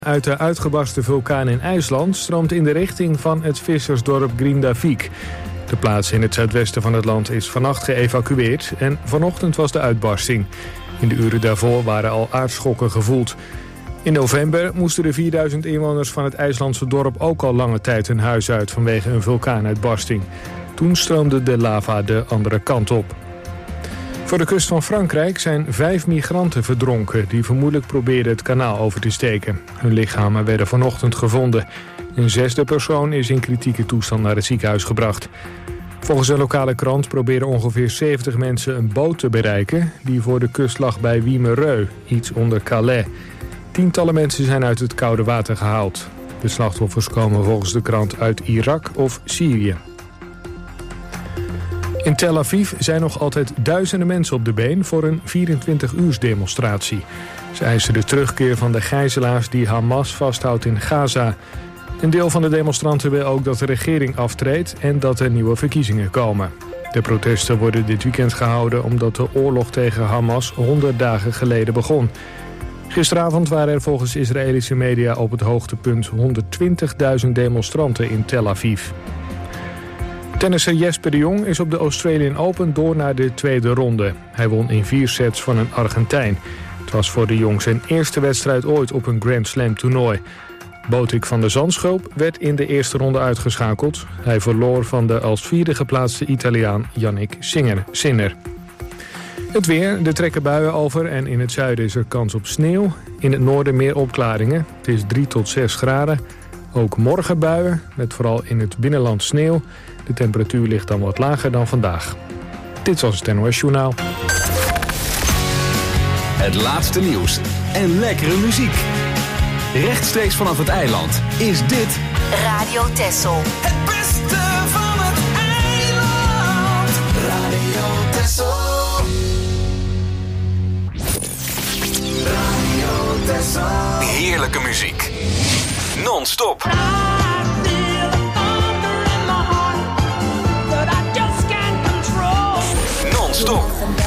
Uit de uitgebarsten vulkaan in IJsland stroomt in de richting van het vissersdorp Grindavik. De plaats in het zuidwesten van het land is vannacht geëvacueerd en vanochtend was de uitbarsting. In de uren daarvoor waren al aardschokken gevoeld. In november moesten de 4000 inwoners van het IJslandse dorp ook al lange tijd hun huis uit vanwege een vulkaanuitbarsting. Toen stroomde de lava de andere kant op. Voor de kust van Frankrijk zijn 5 migranten verdronken die vermoedelijk probeerden het kanaal over te steken. Hun lichamen werden vanochtend gevonden. Een 6e persoon is in kritieke toestand naar het ziekenhuis gebracht. Volgens een lokale krant proberen ongeveer 70 mensen een boot te bereiken die voor de kust lag bij Wimereux, iets onder Calais. Tientallen mensen zijn uit het koude water gehaald. De slachtoffers komen volgens de krant uit Irak of Syrië. In Tel Aviv zijn nog altijd duizenden mensen op de been voor een 24-uursdemonstratie. Ze eisen de terugkeer van de gijzelaars die Hamas vasthoudt in Gaza. Een deel van de demonstranten wil ook dat de regering aftreedt en dat er nieuwe verkiezingen komen. De protesten worden dit weekend gehouden omdat de oorlog tegen Hamas 100 dagen geleden begon. Gisteravond waren er volgens Israëlische media op het hoogtepunt 120.000 demonstranten in Tel Aviv. Tennisser Jesper de Jong is op de Australian Open door naar de tweede ronde. Hij won in 4 sets van een Argentijn. Het was voor de Jong zijn eerste wedstrijd ooit op een Grand Slam toernooi. Botik van der Zandschulp werd in de eerste ronde uitgeschakeld. Hij verloor van de als 4e geplaatste Italiaan Yannick Sinner. Het weer, er trekken buien over en in het zuiden is er kans op sneeuw. In het noorden meer opklaringen. Het is 3 tot 6 graden. Ook morgen buien, met vooral in het binnenland sneeuw. De temperatuur ligt dan wat lager dan vandaag. Dit was het NOS Journaal. Het laatste nieuws en lekkere muziek. Rechtstreeks vanaf het eiland is dit Radio Texel. Het beste van het eiland. Radio Texel. Radio Texel. heerlijke muziek. Non-stop. Non-stop.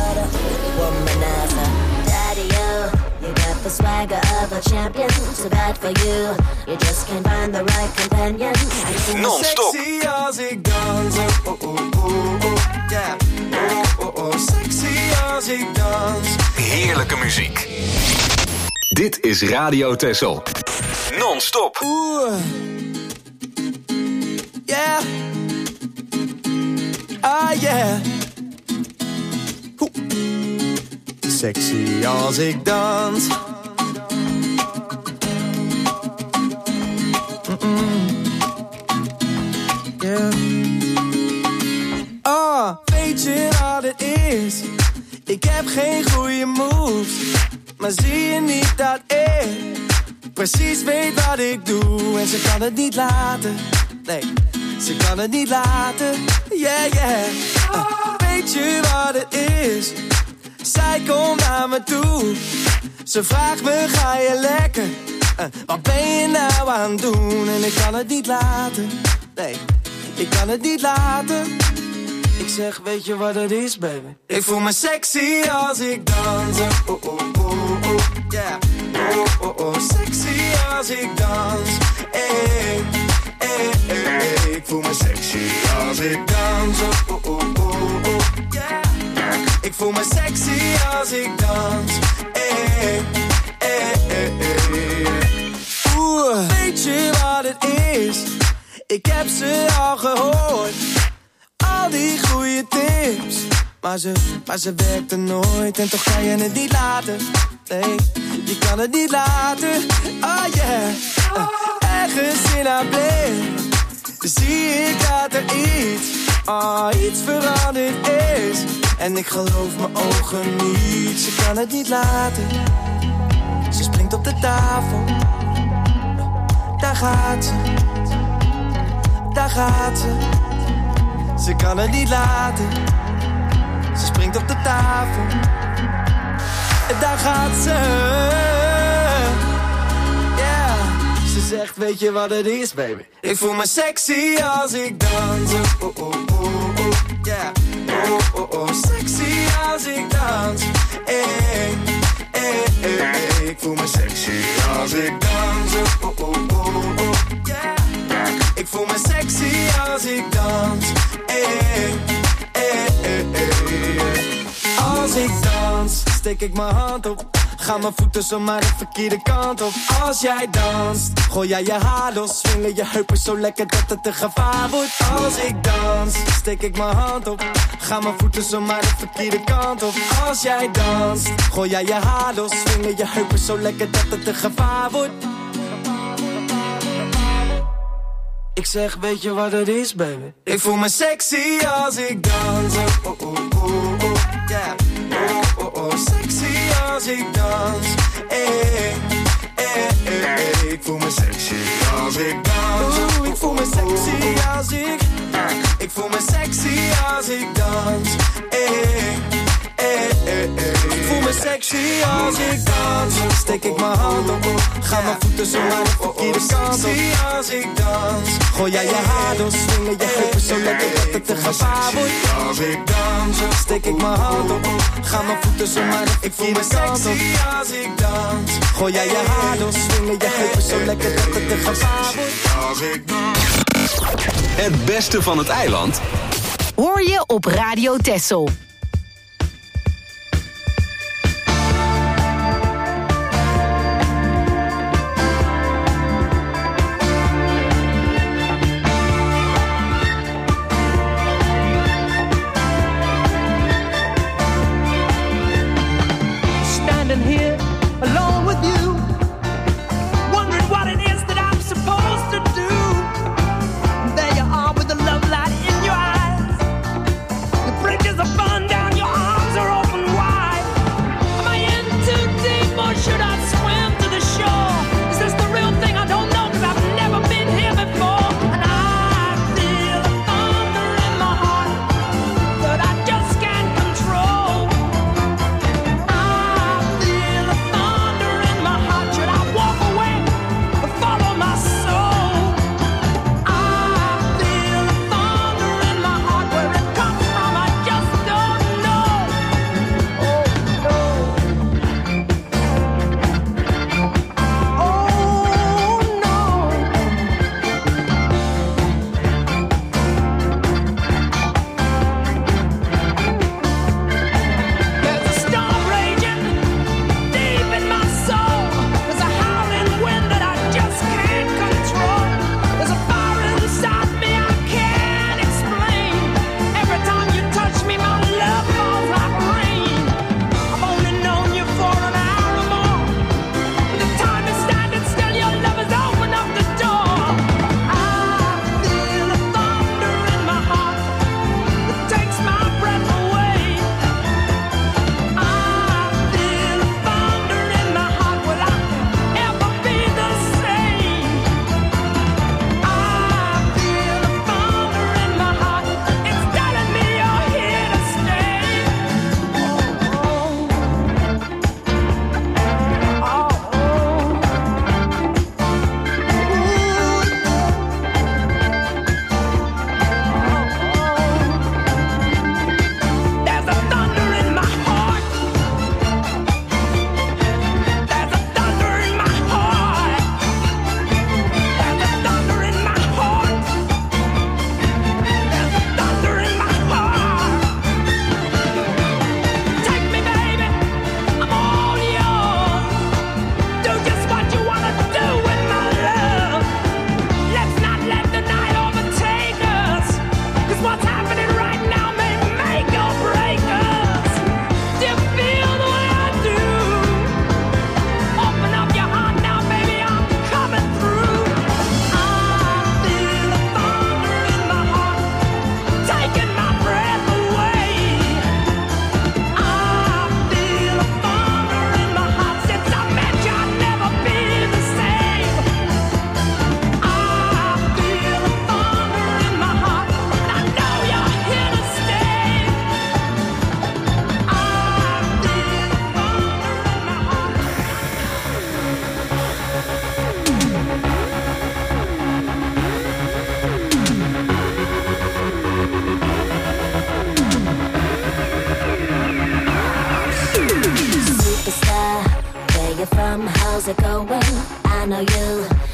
The swagger of a champion, so bad for you. You just can't find the right companion. Non-stop. Sexy als ik dans, oh oh oh oh, yeah. Oh oh oh, sexy als ik dans. Heerlijke muziek. Dit is Radio Texel. Non-stop. Oeh, yeah. Ah yeah. Sexy als ik dans. Yeah. Oh, weet je wat het is? Ik heb geen goede moves, maar zie je niet dat ik precies weet wat ik doe? En ze kan het niet laten, nee, ze kan het niet laten, yeah, yeah. Weet je wat het is? Zij komt naar me toe. Ze vraagt me, ga je lekker? Wat ben je nou aan het doen? En ik kan het niet laten, nee, ik kan het niet laten. Ik zeg, weet je wat het is, baby? Ik voel me sexy als ik dans. Oh, oh, oh, oh, yeah. Oh, oh, oh, sexy als ik dans. Hey, hey, hey, hey. Ik voel me sexy als ik dans. Oh, oh, oh, oh, yeah. Ik voel me sexy als ik dans. Hey, hey, hey, hey. Oeh, weet je wat het is? Ik heb ze al gehoord. Al die goede tips. Maar ze werkte nooit. En toch kan je het niet laten. Nee, je kan het niet laten. Oh yeah. Ergens in haar blik zie ik dat er iets veranderd is. En ik geloof mijn ogen niet. Ze kan het niet laten. Ze springt op de tafel. Daar gaat ze. Daar gaat ze. Ze kan het niet laten. Ze springt op de tafel. Daar gaat ze. Yeah. Ze zegt, weet je wat het is, baby? Ik voel me sexy als ik dans. Oh, oh, oh, oh, yeah. Oh, oh, oh, sexy als ik dans. Hey, Ik voel me sexy als ik dans. Yeah. Ik voel me sexy als ik dans. Als ik dans, steek ik mijn hand op. Ga mijn voeten zomaar de verkeerde kant op. Als jij danst, gooi jij je haar los. Swingen je heupen zo lekker dat het een gevaar wordt. Als ik dans, steek ik mijn hand op. Ga mijn voeten zomaar de verkeerde kant op. Als jij danst, gooi jij je haar los. Swingen je heupen zo lekker dat het een gevaar wordt. Ik zeg, weet je wat het is, baby? Ik voel me sexy als ik dans. Yeah. Sexy als ik dans. Ik voel me sexy als ik dans. Ik voel me sexy als ik. Ik voel me sexy als ik dans. Ik voel me sexy als ik dans. Steek ik mijn hand op. Ga mijn voeten zo aan de verkeerde kant op. Als ik dans. Gooi jij je haar door. Swingen je heupen zo lekker dat het een gevaar wordt. Als ik dans. Steek ik mijn hand op. Ga mijn voeten zo aan de verkeerde kant op. Als ik dans. Gooi jij je haar door. Swingen je heupen zo lekker dat het een gevaar wordt. Als ik dans. Het beste van het eiland hoor je op Radio Texel. Standing here alone with you, wondering what it is that I'm supposed to do. There you are with the love light in your eyes. The bridges are burned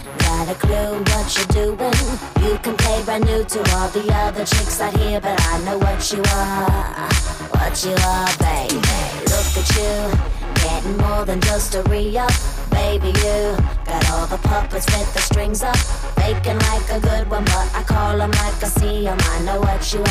got a clue what you're doing. You can play brand new to all the other chicks out here, but I know what you are, baby. Look at you, getting more than just a re-up. Baby, you got all the puppets with the strings up, faking like a good one, but I call them like I see them. I know what you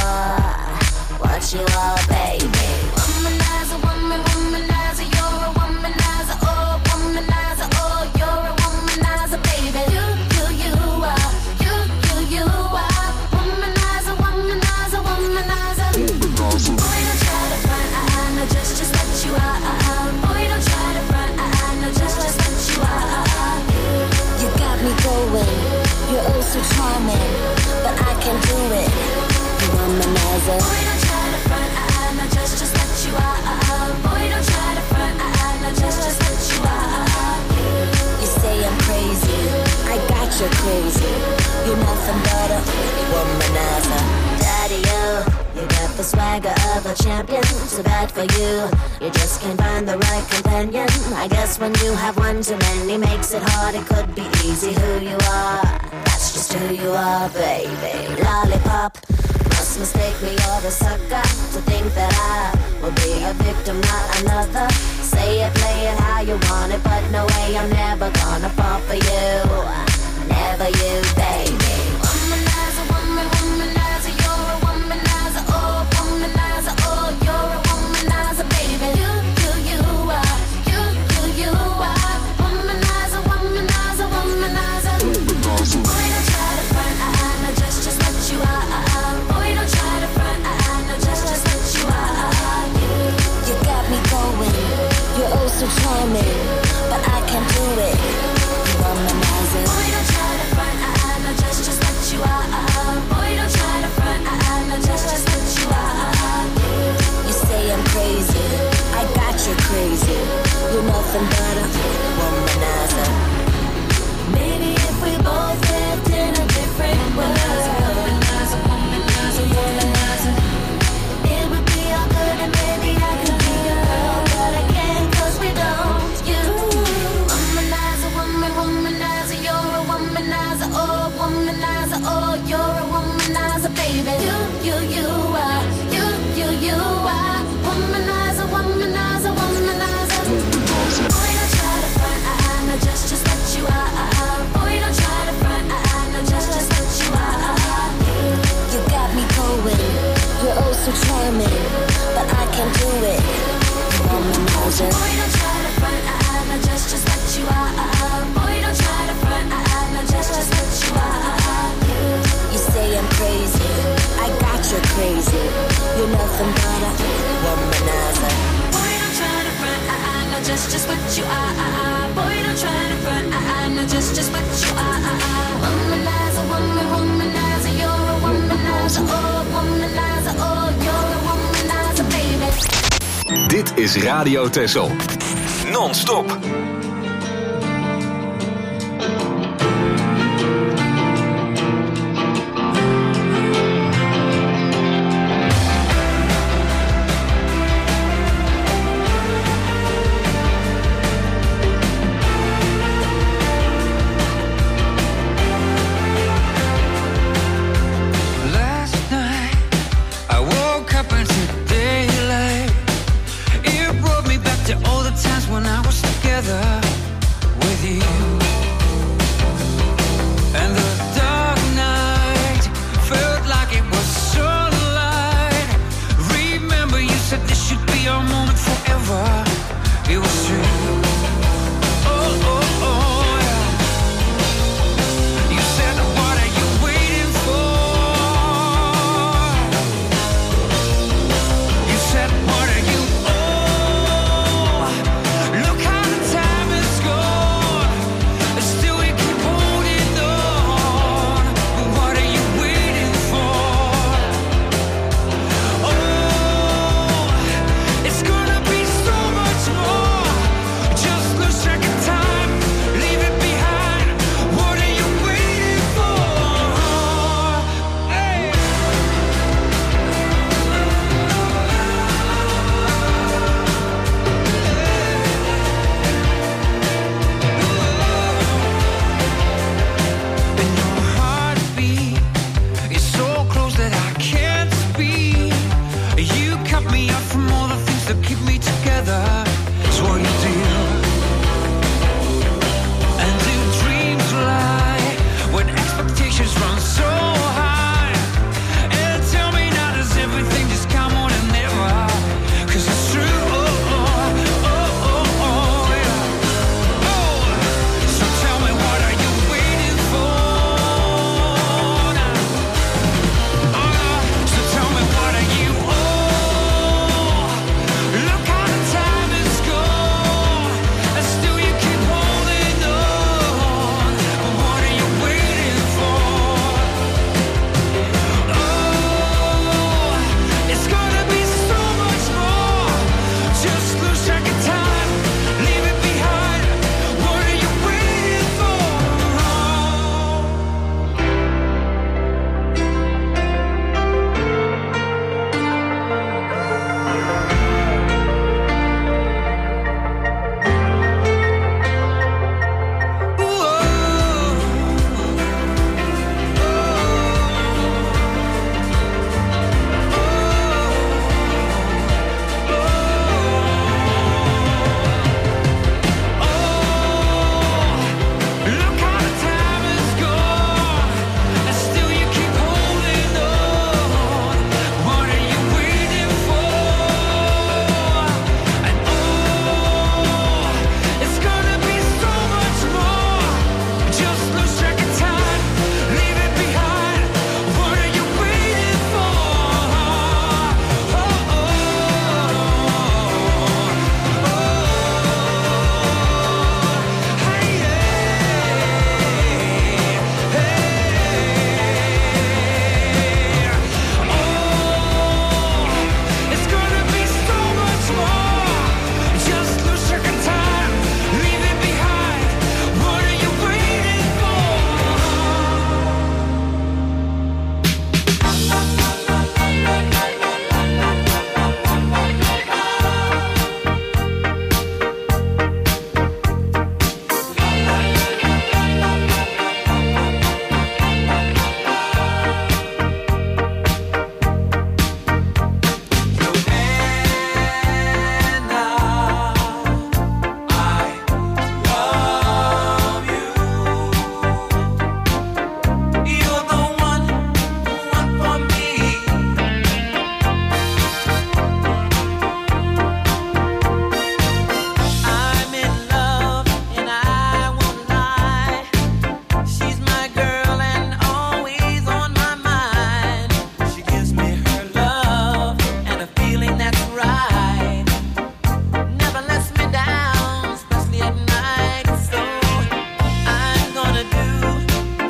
are, baby. Womanizer, womanizer, you're a womanizer, oh, womanizer, oh, you're a womanizer, baby. You are, you are, womanizer, womanizer, womanizer. Boy, don't try to front, I know just what you are. Boy, don't try to front, I know just what you are. You got me going, you're oh so charming, but I can do it. You womanizer. Boy, don't try to front, I know just what you are. Boy, don't try to front, I know just what you are. You say I'm crazy, I got you crazy. You're nothing but a womanizer. Daddy, you got the swagger of a champion. Too bad for you, you just can't find the right companion. I guess when you have one too many makes it hard. It could be easy who you are, that's just who you are, baby. Lollipop, must mistake me or the sucker to think that I will be a victim, not another. Say it, play it how you want it, but no way, I'm never gonna fall for you. Never you, baby. Womanizer, womanizer, you're a womanizer, oh, womanizer, oh, you're a womanizer, baby. You are, you are, womanizer, womanizer, womanizer. Boy, don't try to front, I know just what you are. Boy, don't try to front, I know just what you are. You got me going, you're oh so charming, but I can't do it. You womanizer. Boy, don't try to front, I know just what you are. Boy, don't try to front, I know just what you are. You say I'm crazy, I got you crazy. You're nothing but a womanizer. Maybe if we both lived in a different world, womanizer, womanizer, womanizer, it would be all good and maybe I could be a girl, but I can't 'cause we don't. You womanizer, womanizer, you're a womanizer, oh, womanizer, oh, you're a womanizer, baby. You are, you are, womanizer, womanizer, womanizer. Boy, don't try to front, I know just what you are. Boy, don't try to front, I know just what you are. You got me going, you're oh so charming, but I can't do it. Womanizer. Boy, don't try to front, I know just what you are. Boy, don't try to front, I know just what you are. You say I'm crazy, I got you crazy. You're nothing but a womanizer. Boy, don't try to front, I know just what you are. Boy, don't try to front, I know just what you are. Womanizer, womanizer, you're a womanizer, oh, womanizer, oh, you're a womanizer, baby. Dit is Radio Texel. Non-stop. When I was together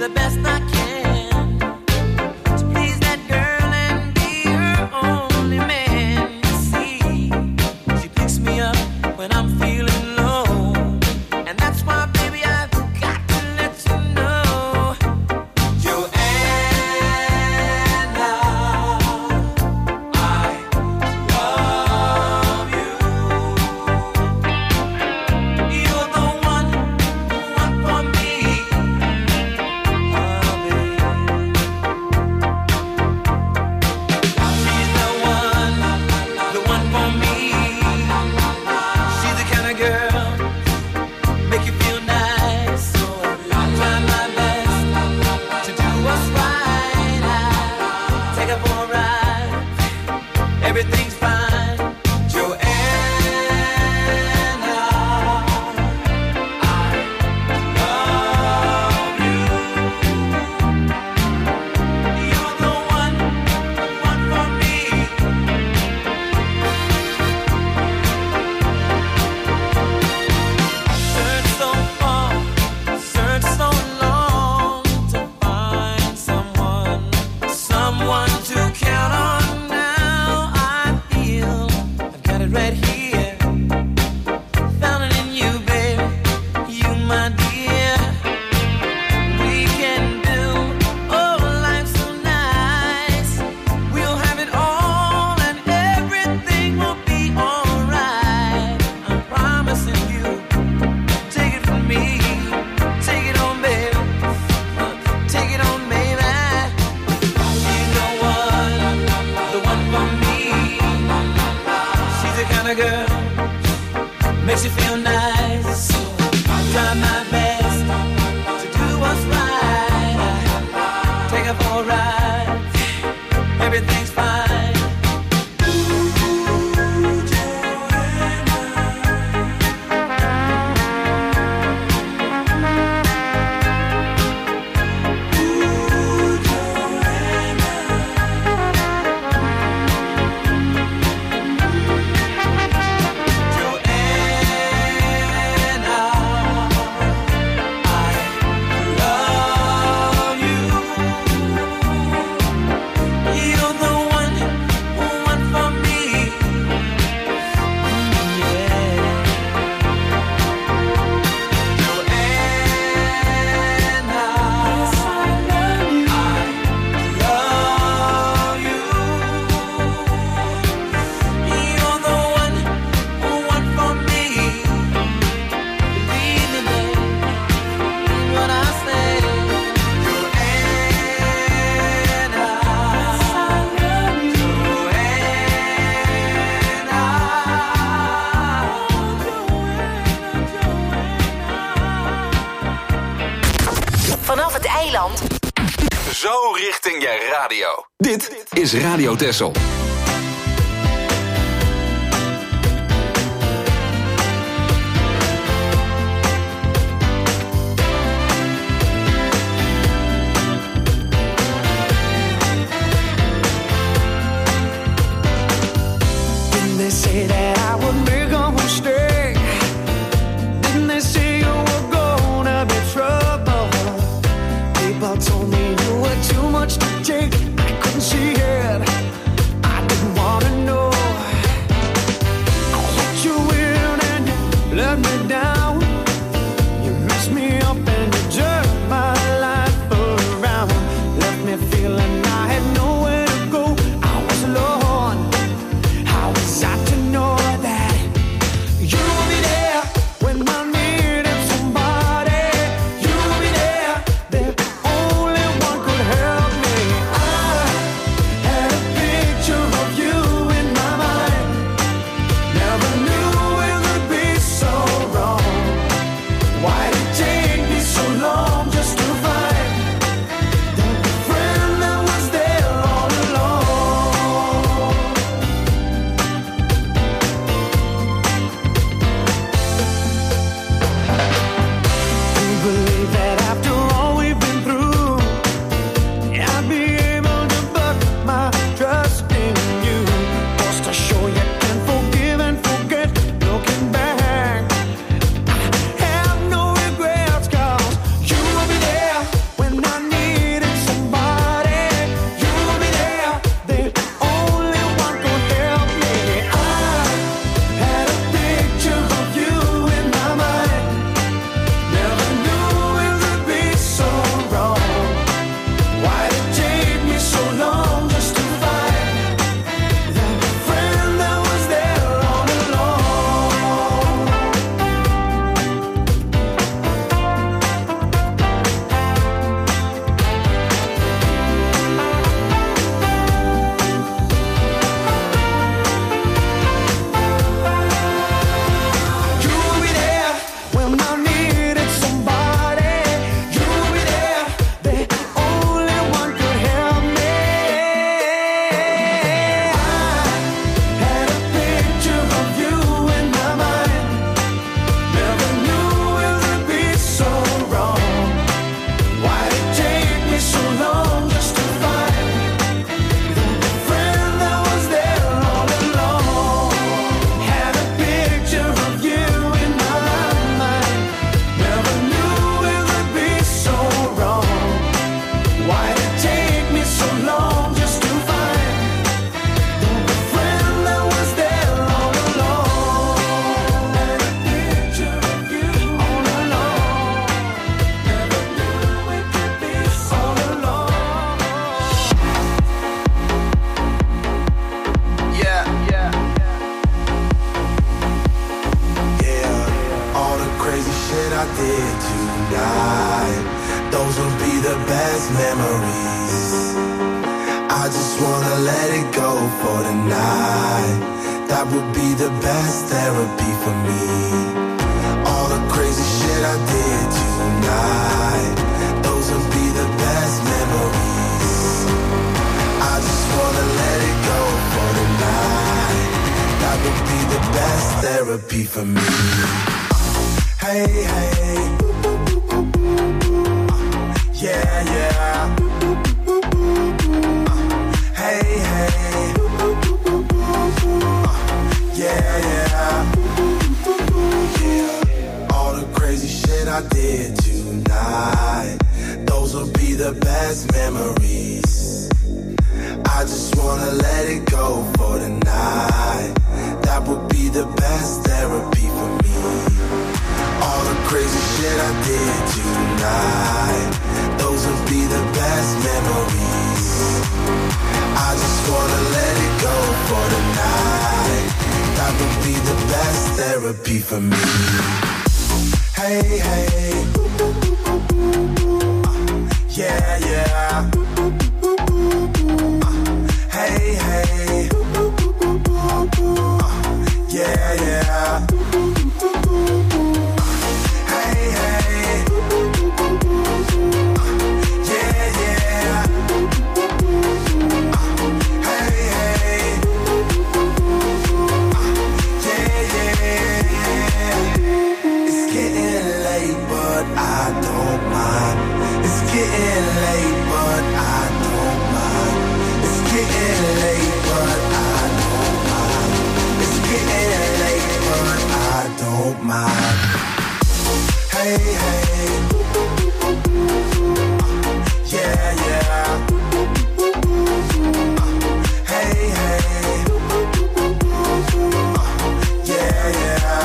the best I can to please that girl and be her only man. You see, she picks me up when I'm feeling low, and that's why, baby, I've got to let you know, Joanna, I love you. You're the one for me, oh, baby. She's the one for me. She's the kind of girl make you feel nice. So I'll try my best to do what's right. I take her for a ride. Everything's fine, Joanna. I love you. You're the one for me. Search so far, search so long to find someone to count on. Now I feel I've got it right here. Found it in you, baby, you my dear. We can do life so nice. We'll have it all and everything will be alright. I'm promising you. Take it from me, take it on, baby. Take it on, baby. She's the one for me. She's the kind of girl makes you feel nice. So I'll try my best to do what's right. Take her for a ride. Everything's fine. Vanaf het eiland. Zo richting je radio. Dit is Radio Texel. Didn't they say that I would make a mistake? Didn't they say you were gonna be trouble? People told me you were too much to take. I couldn't see it. I the best memories. I just wanna let it go for the night. That would be the best therapy for me. All the crazy shit I did tonight, those would be the best memories. I just wanna let it go for the night. That would be the best therapy for me. Hey, hey, yeah, yeah. Hey, hey, yeah, yeah. All the crazy shit I did tonight, those will be the best memories. I just wanna let it go for the night. That would be the best therapy for me. All the crazy shit I did tonight, those will be the best memories. I just wanna let it go for the night. That would be the best therapy for me. Hey, hey, yeah, yeah. Hey, hey, yeah, yeah. Hey, hey, yeah, yeah. Hey, hey, yeah, yeah. It's getting late, but I don't mind. It's getting late, but I don't mind. It's getting late, but I don't mind. It's getting late, but I don't mind. Hey, hey, yeah, yeah. Hey, hey, yeah, yeah.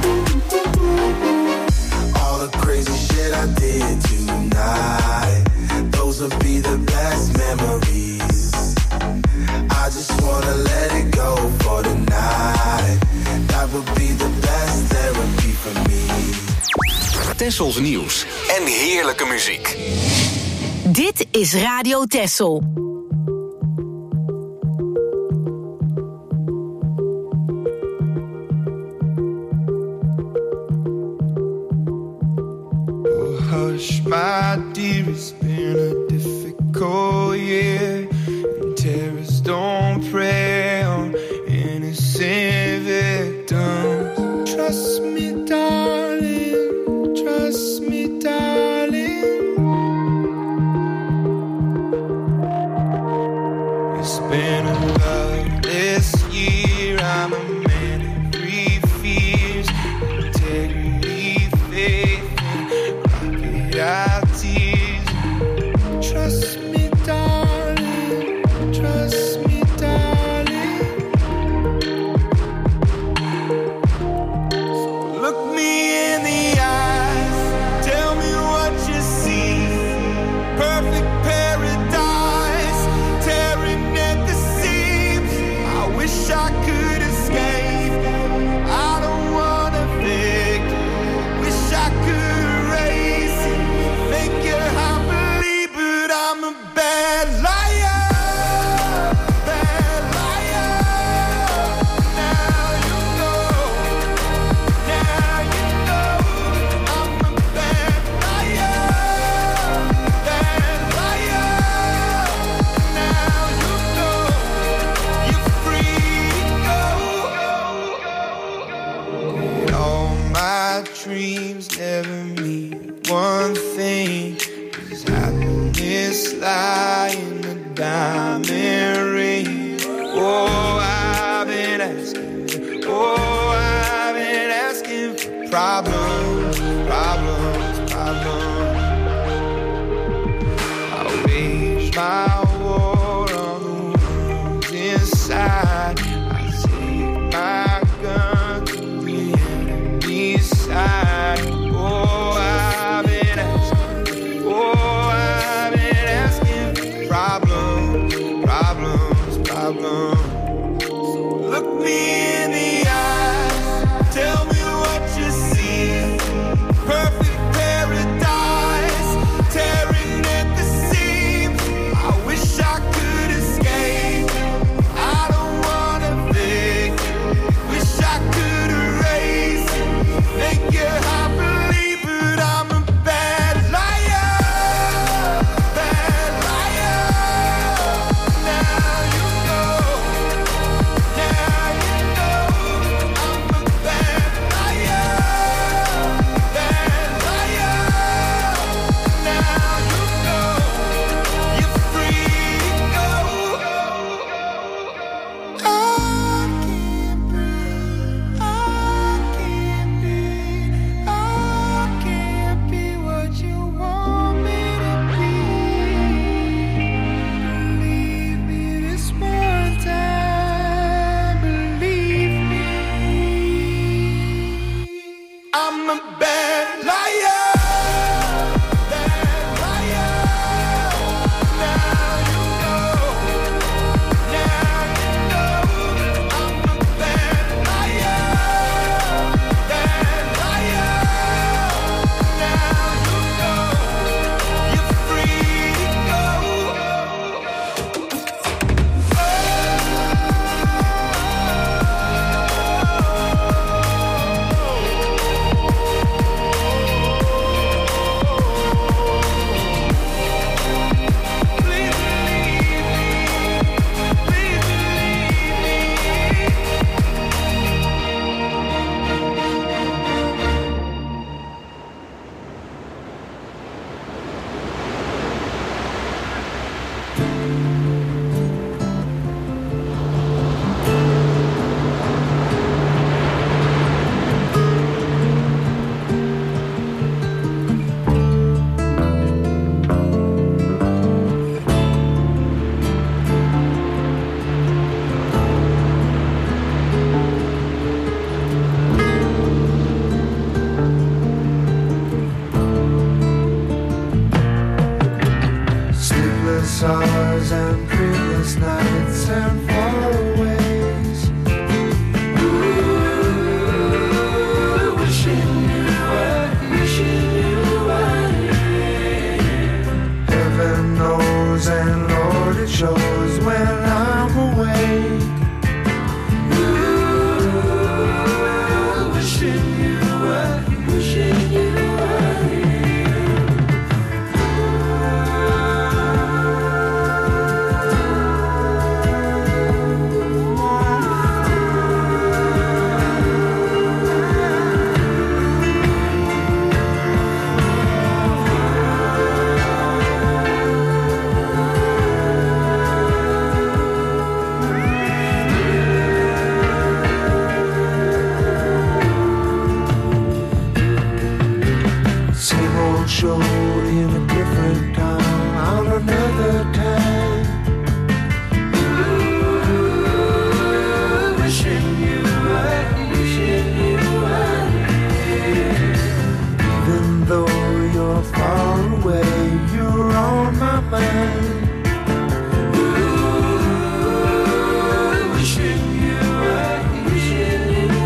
All the crazy shit I did tonight, those will be the best memories. I just wanna let it go for the night. That would be the best therapy for me. Tessels nieuws en heerlijke muziek. Dit is Radio Tessel. Oh, hush, my dear, it's been a difficult year. And terrorists don't prey on innocent victims. Trust me, darling. Trust me, darling. It's been a loveless year. I'm a man of three fears: integrity, faith, and crocodile tears. Trust me, darling. Trust me, darling. So look me in the eyes. Tell me what you see. Perfect paradise, tearing at the seams. I wish I could escape. I don't wanna fake. Wish I could erase it. Make you happily, but I'm a bad liar. Bad liar. Now you know. Now you know. I'm a bad liar. Bad liar. Now you know. You're free to go. All my dreams never mean one thing. Is happiness lie in a diamond ring? Oh, I've been asking. Oh, I've been asking for problems, problems, problems. I wage my war on the ones inside. I take my gun to the enemy's side. Oh, I've been asking. Oh, I've been asking for problems, problems, problems. Look me in the eyes. Tell me what you see. Perfect paradise, tearing at the Stars and dreamless nights and faraways. Ooh, wishing you were here. Heaven knows and Lord it shows when I'm away. Ooh, wishing you were here. Show in a different town on another time. Ooh, wishing you were here. Even though you're far away, you're on my mind. Ooh, wishing you were here.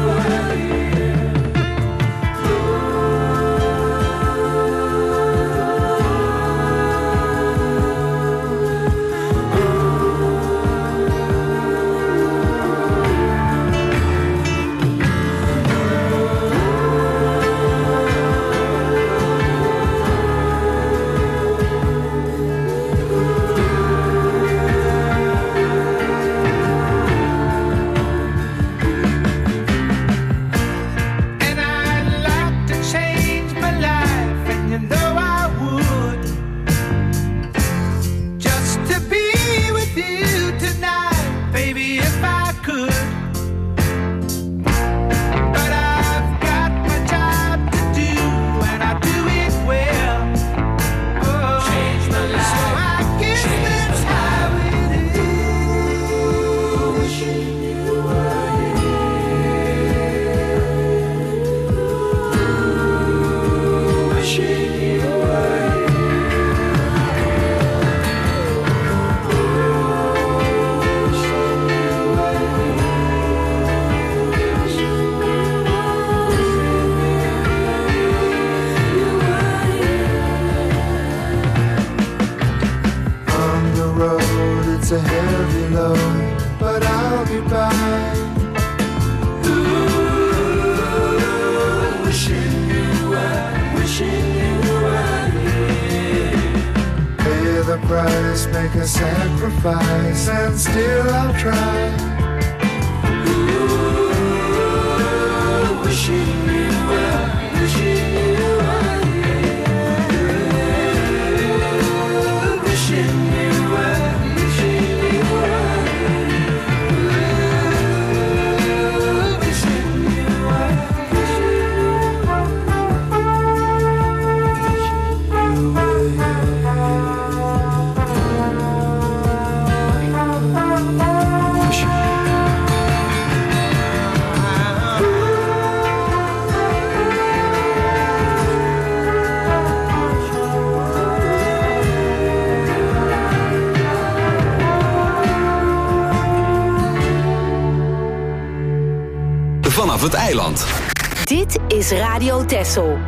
It's a heavy load, but I'll be by. Ooh, wishing you were here. Pay the price, make a sacrifice, and still I'll try. Ooh, wishing you were here. Wishing you were. Vanaf het eiland. Dit is Radio Texel.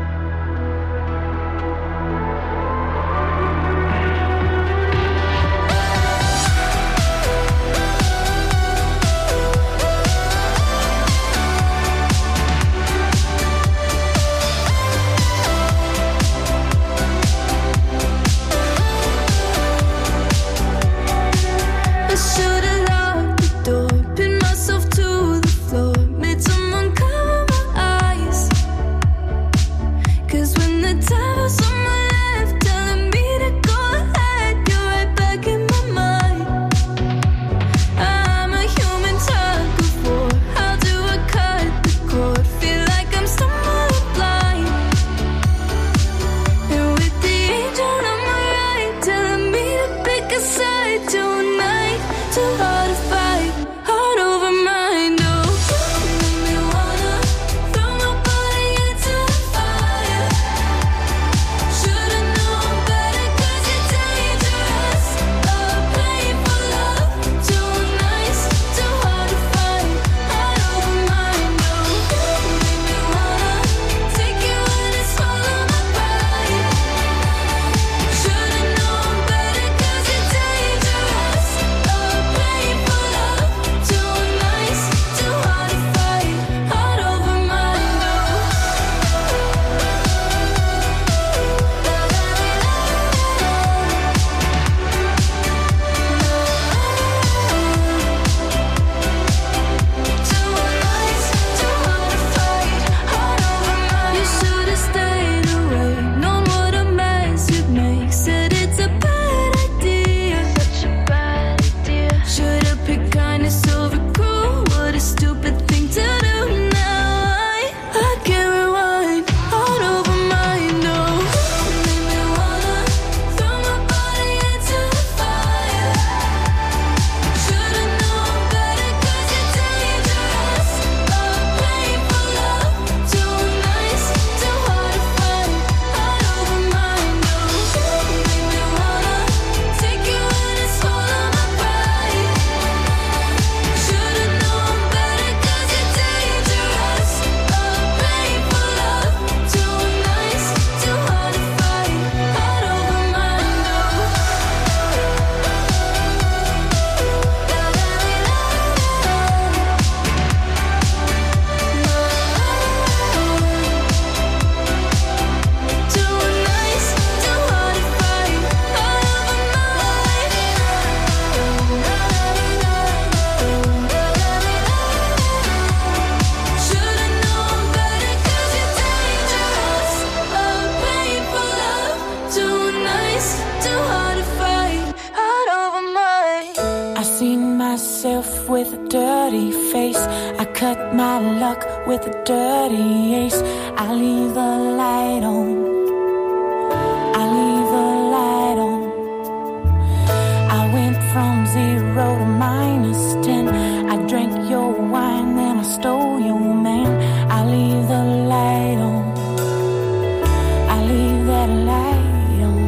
with a dirty face. I cut my luck with a dirty ace. I leave the light on. I leave the light on. I went from 0 to -10. I drank your wine, then I stole your man. I leave the light on. I leave that light on.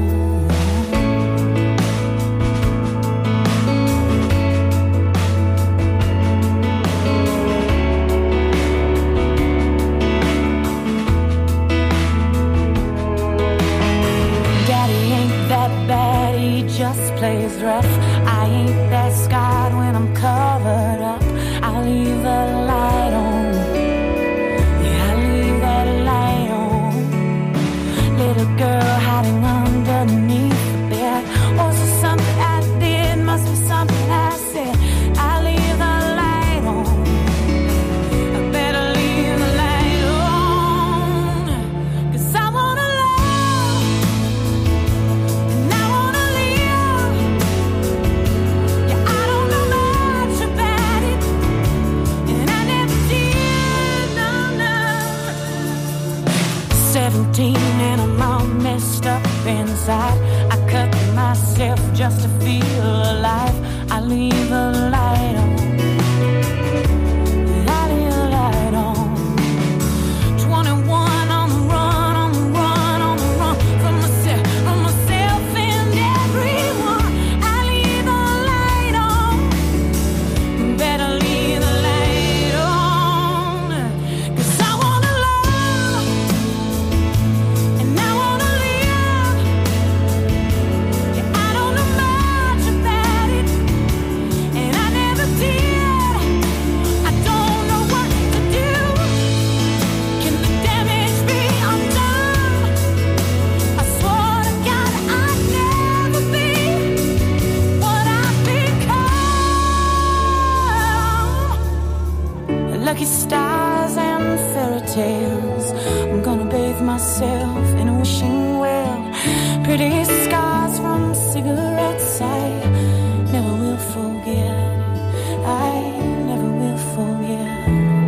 Daddy ain't that bad, he just plays rough. I ain't that scarred when I'm covered up. I leave the light on. Yeah, I leave that light on. Little girl hiding underneath the bed. Was it something I did? Must be something I said. I leave the light on. I better leave the light on. 'Cause I wanna love and I wanna live. Yeah, I don't know much about it, and I never did, no. 17 and I'm all messed up inside. I cut myself just to feel alive. I leave the light on. I leave the light on. 21 on the run, on the run, on the run from myself and everyone. I leave the light on. Better leave the light on. 'Cause I wanna love and I wanna live. Yeah, I don't know much about it, and I never did. I don't know what to do. Can the damage be undone? I swore to God I'd never be what I've become. Lucky stars and fairy tales. I'm gonna bathe myself in a wishing well. Pretty scars from cigarettes I never will forget. I never will forget.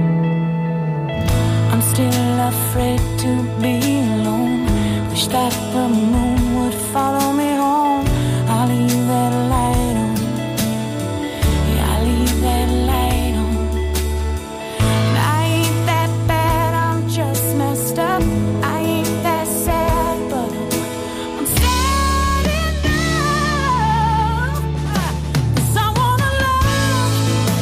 I'm still afraid to be alone. Wish that the moon would follow me home. I'll leave that light on. Yeah, I'll leave that light on. And I ain't that bad, I'm just messed up. I ain't that sad, but I'm sad enough. 'Cause I wanna love,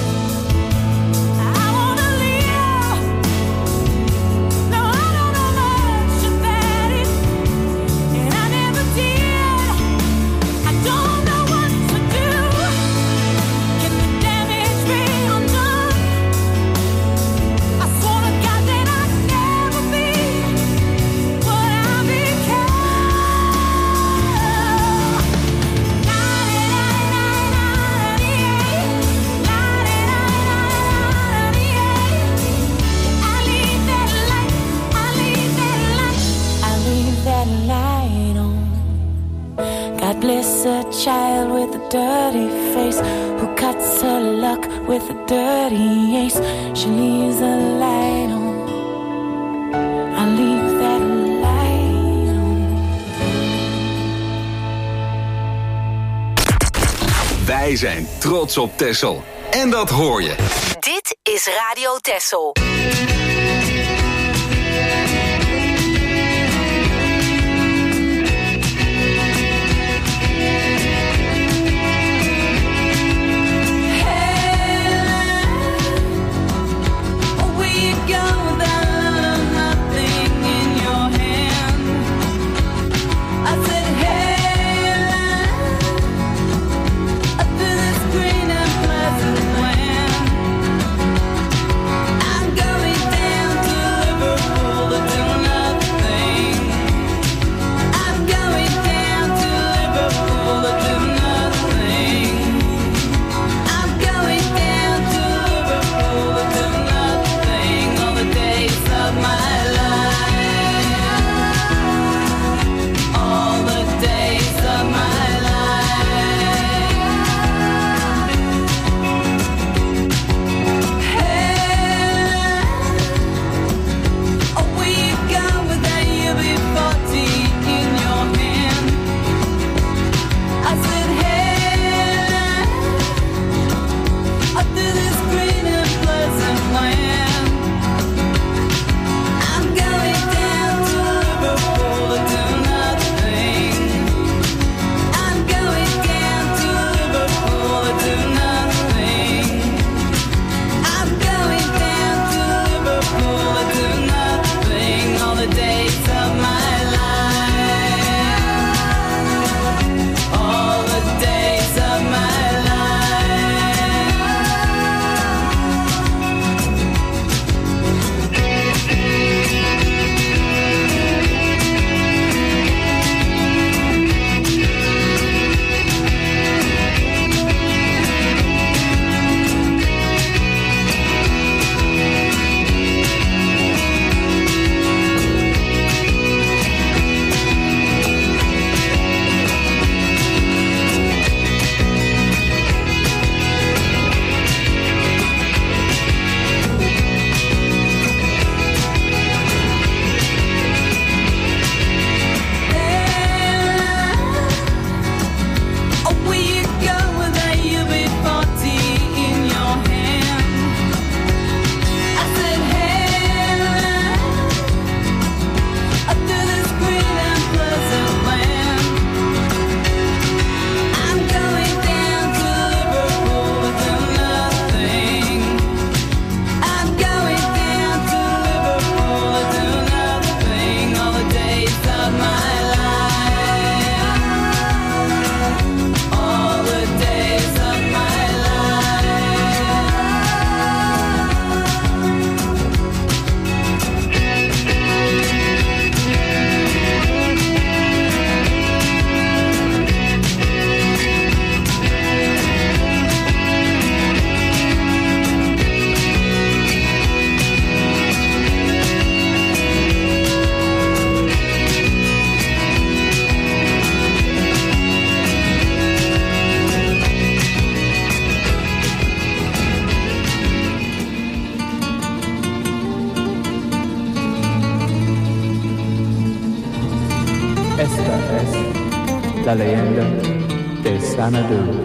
I wanna live. No, I don't know much about it, and I never did. I don't know what to do. Can the damage be undone? I swore to God that I'd never be what I become. I leave that light, I leave that light, I leave that light on. God bless a child with a dirty face who cuts her luck with a dirty ace. She leaves the light on. I leave that light on. Wij zijn trots op Texel. En dat hoor je. Dit is Radio Texel. Where you go without nothing in your hand? I said, hey, up to this green and pleasant land. I'm going La leyenda de Xanadu.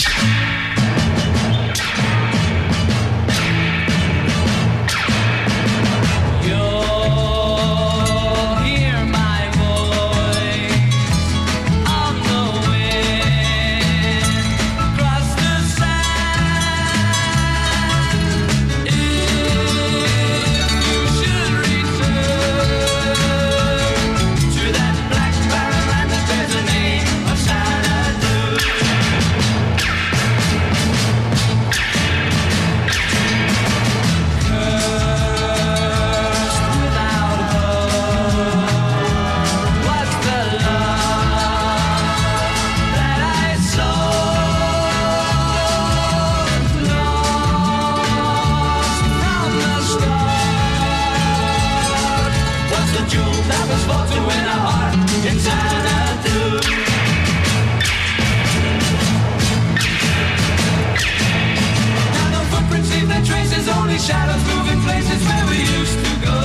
Shadows moving places where we used to go.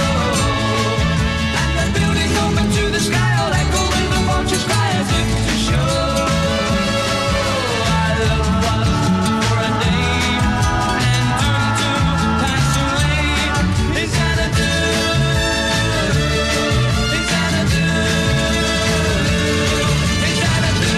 And the buildings open to the sky, all echo when the vultures cry as if to show our love was for a day and doomed to pass away. In Xanadu, in Xanadu, in Xanadu.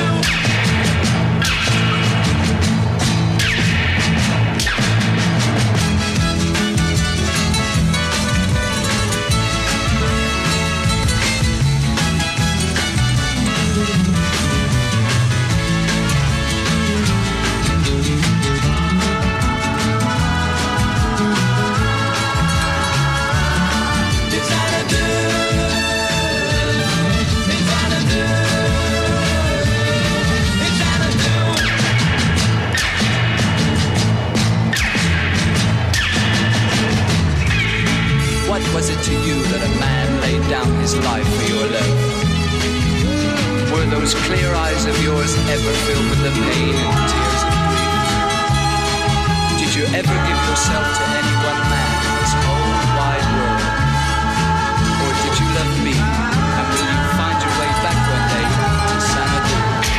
What was it to you that a man laid down his life for your love? Were those clear eyes of yours ever filled with the pain and tears of grief? Did you ever give yourself to any one man in this whole wide world? Or did you love me, and will you find your way back one day to Xanadu?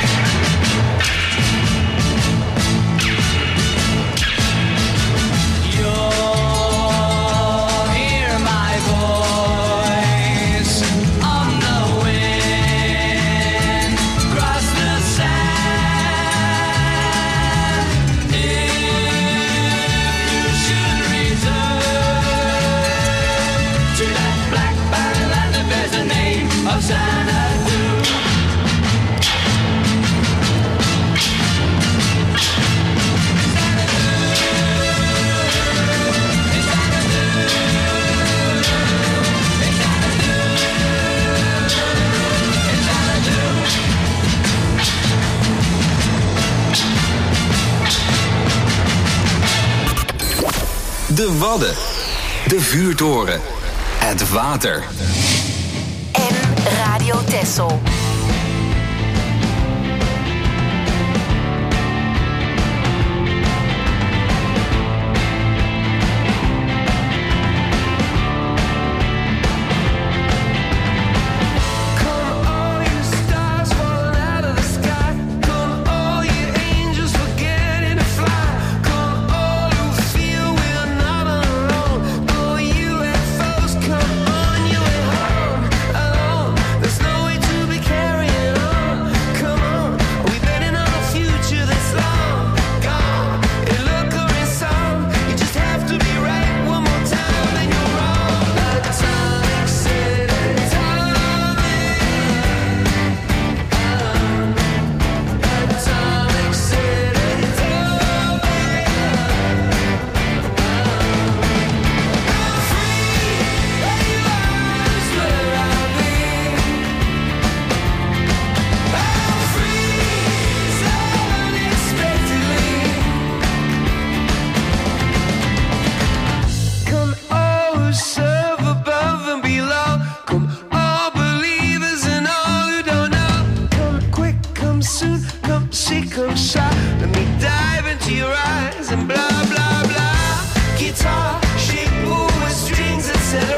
De Wadden, de vuurtoren, het water. En Radio Texel. There's no way to be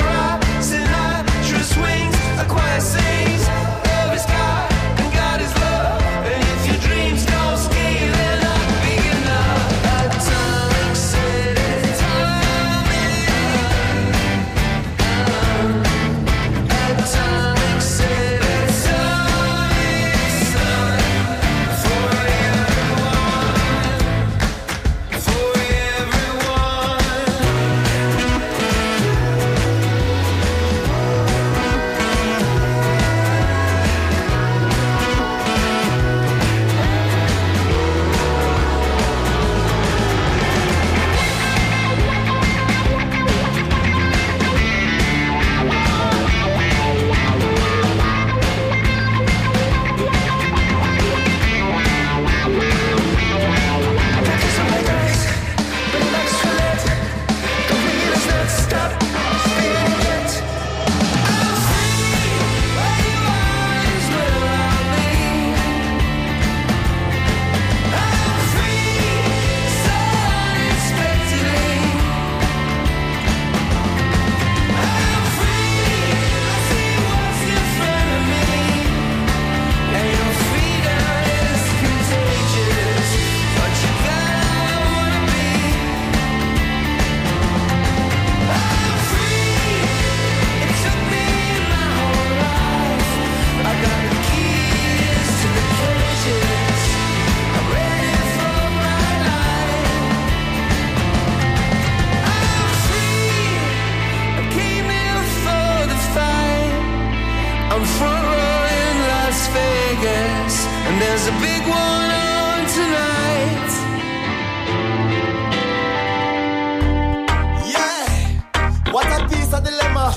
Sinatra swings, a choir sings, love is God and God is love.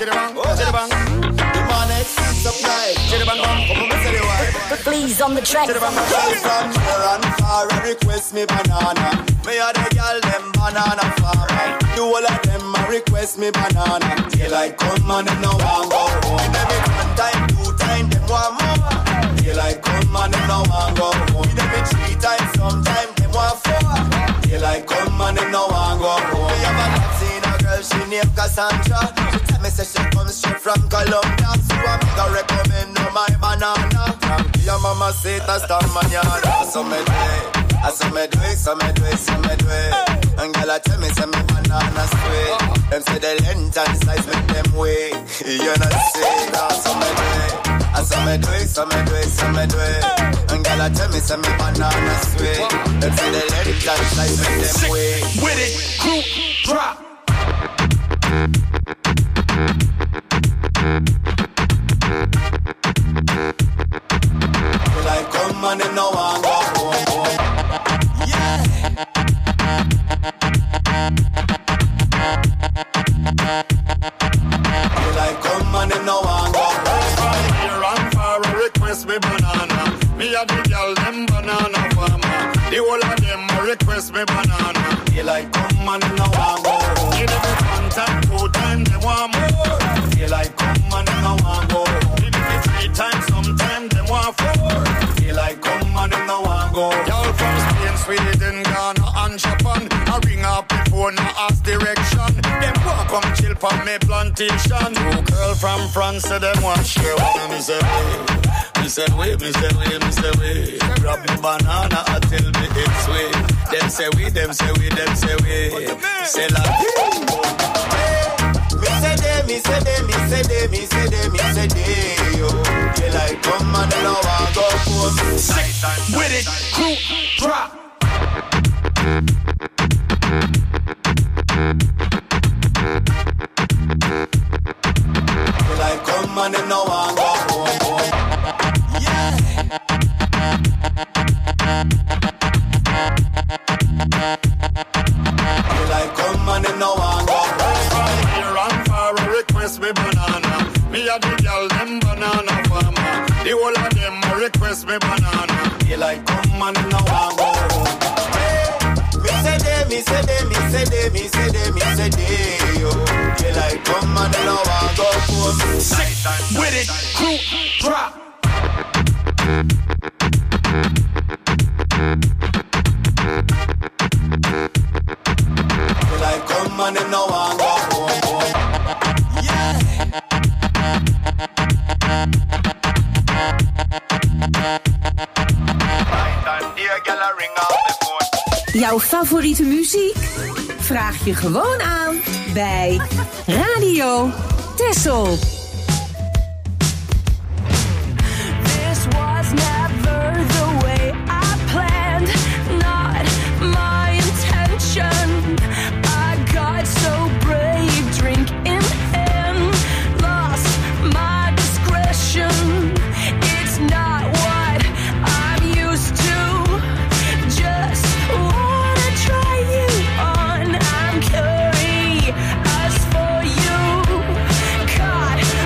Please on the track. From near and far, request me banana. Me a the girl them banana farmer. Do all of them a request me banana. Daylight come and them no want go home. Them it one time, 2 time, them want more. Daylight come and them no want go home. Them it 3 times, sometime them want 4. Daylight come and them no want go home. Me have a seen a girl, she named Cassandra. She tell me say she comes straight from Colombia. So I make her recommend her my banana. Your mama say that's the manana. So me do it, so me do it, so me do it, so me do it. And girl tell me say me banana sweet. Them say the length and size make them weigh. You know say that. So me do it, so me do it, so me do it, so me do it. And girl tell me say me banana sweet. Them say the length and size make them weigh. With it, group drop. Like come and them no want go home. Yeah. Like come and them no want go home. Here and far request me banana. Me a the girl them banana farmer. The whole of them request me banana. They like come and them no want go home. Give them 1 time, 2 time, they want more. They like come and them no want go home. Give them 3 times, sometime them want 4. They like come and them no want go home. Y'all from Spain, Sweden, Ghana and Japan. I ring up the phone, I ask direction. Them want come chill for me plantation. 2 girl from France, so them want share one. Me say we, me say we, me say we, me say we. Grab me banana until me it's way. Them say we, them say we, them say we. Say like me say they, me say they, me say they, me say they, me say they. Yo, they like come and they no want go home. Sick with it, group drop. They like come and they no want go home. Yeah. They like come and they no want go home. Here and far request me banana. Me a the girl them banana farmer. The whole of them request me banana. They like come and they no want go home. Me say they, me say they, me say they, me say they, me say they. Yo, they like come and they no want go home. Sick with it, group drop. They like come and they no want go home. Yeah. Jouw favoriete muziek? Vraag je gewoon aan bij Radio Tessel. This was never the way I planned, not my intention. I got so brave, drink in hand, lost my discretion. It's not what I'm used to, just wanna try you on. I'm curious for you, caught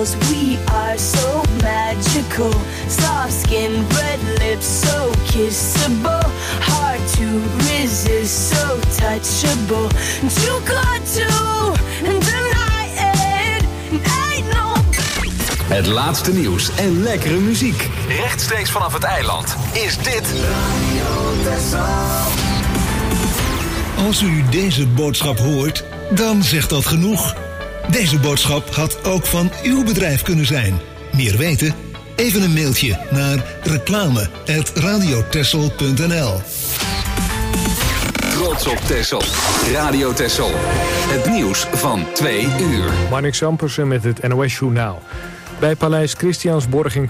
'cause we are so magical. Soft skin, red lips, so kissable. Hard to resist, so touchable. Too good to deny it. Ain't no. Het laatste nieuws en lekkere muziek. Rechtstreeks vanaf het eiland is dit Als u deze boodschap hoort, dan zegt dat genoeg. Deze boodschap had ook van uw bedrijf kunnen zijn. Meer weten? Even een mailtje naar reclame@radiotessel.nl. Trots op Texel. Radio Texel. Het nieuws van 2 uur. Marnix Ampersen met het NOS Journaal. Bij Paleis Christiansborg in